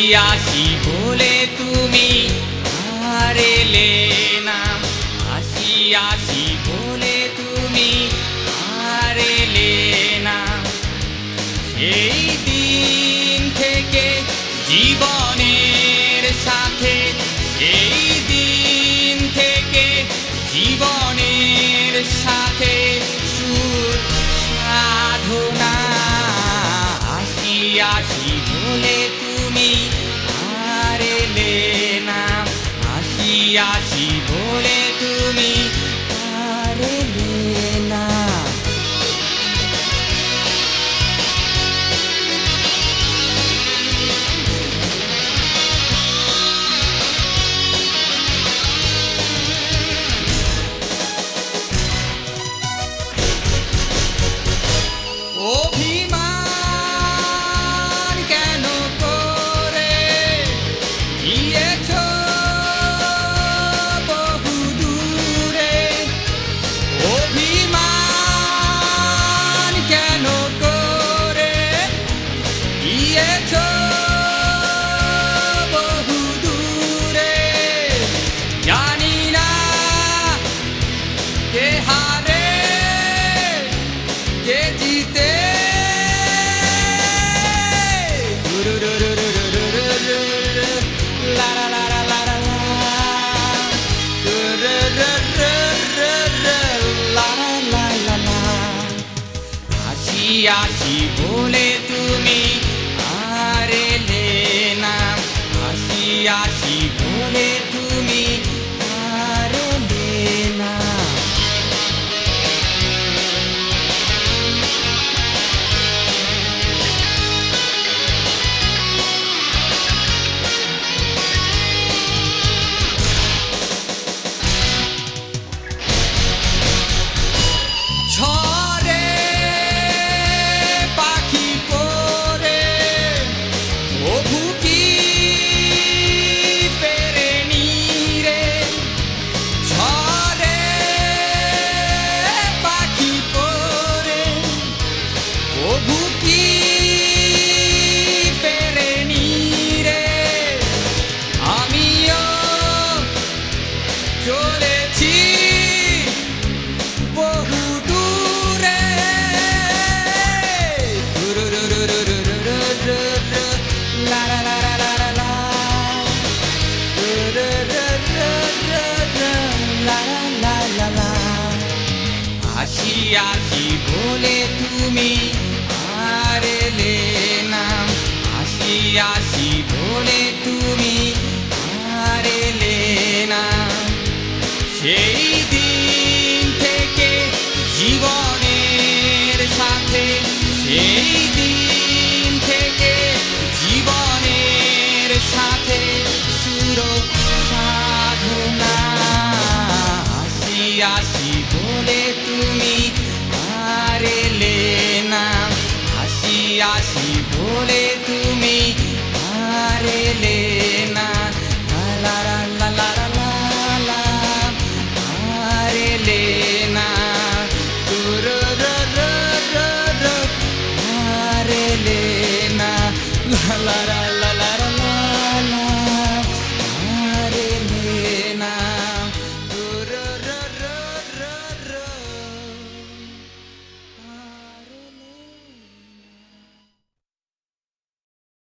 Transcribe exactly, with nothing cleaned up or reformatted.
আসি বলে তুমি আর এলে না, আসি আসি বলে তুমি আর এলে না। সেই দিন থেকে জীবনের সাথে, সেই দিন থেকে জীবনের সাথে সুর সাধনা। আসি আসি বলে তুমি আর এলে না, আসি আসি বলে তুমি আর এলে না। অভিমান কেন করে গিয়েছ বহু দূরে, অভিমান কেন করে গিয়েছ বহু দূরে। জানি না কে হারে কে জিতে, লা লা লা লা লা লা, লা লা লা লা। আসি আসি বলে তুমি আর এলে না, আসি আসি বলে তুমি আর এলে না। ঝড়ে পাখি পড়ে তবু কি ফেরেনি রে, ঝড়ে পাখি পড়ে তবু কি ফেরেনি রে। আমিও চলেছি বহু দূরে, লা লা লা লা লা লা লা, লা লা লা লা। আসি আসি বলে তুমি আর এলে না, আসি আসি বলে তুমি আর এলে না। সেই দিন থেকে জীবনের সাথে, সেই দিন থেকে জীবনের সাথে সুর সাধনা। আসি আসি বলে তুমি আর এলে না, আসি আসি বলে তুমি আর এলে না। লা লা লা লা লা লা, আর এলে না, আর এলে না, লা লা লা।